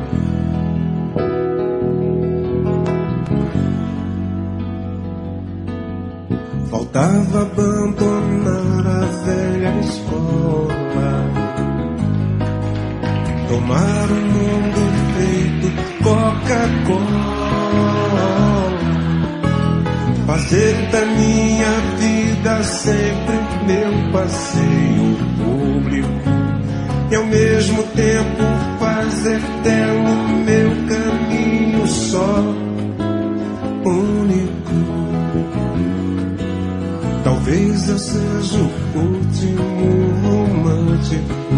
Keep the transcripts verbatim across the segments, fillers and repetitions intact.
Faltava abandonar a velha escola, tomar um mundo feito Coca-Cola, fazer da minha vida sempre meu passeio público e ao mesmo tempo fazer dela o meu caminho só, único. Talvez eu seja o último romântico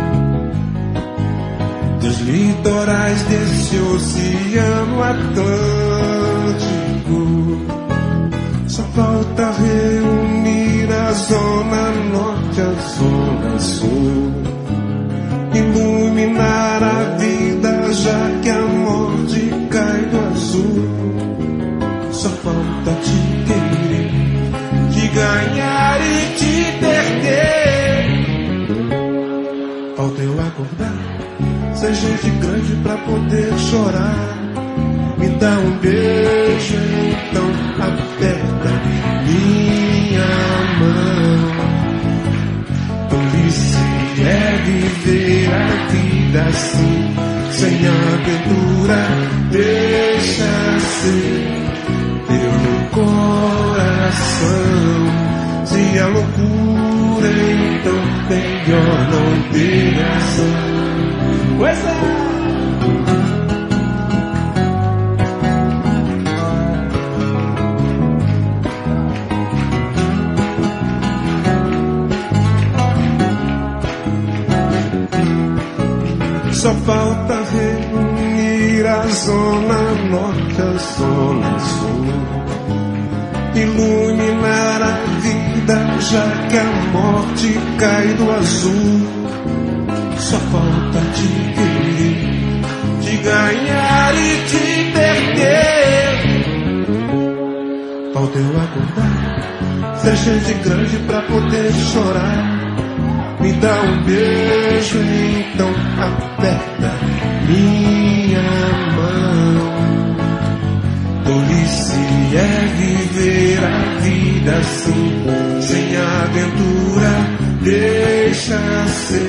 dos litorais desse oceano Atlântico. Só falta reunir a zona norte, a zona sul, iluminar a vida já que a morte cai do azul. Só falta te querer, te ganhar e te perder. Falta eu acordar, ser gente grande pra poder chorar. Me dá um beijo, então aperta minha mão. Tolice é viver a vida assim, sem aventura, deixa ser teu coração. Se é loucura, então melhor não ter ação. Pois é. Só falta reunir a zona norte, a zona sul, iluminar a vida já que a morte cai do azul. Só falta te querer, te ganhar e te perder. Falta eu acordar, ser gente grande pra poder chorar. Me dá um beijo, então aperta minha mão. Tolice é viver a vida assim, sem aventura, deixa ser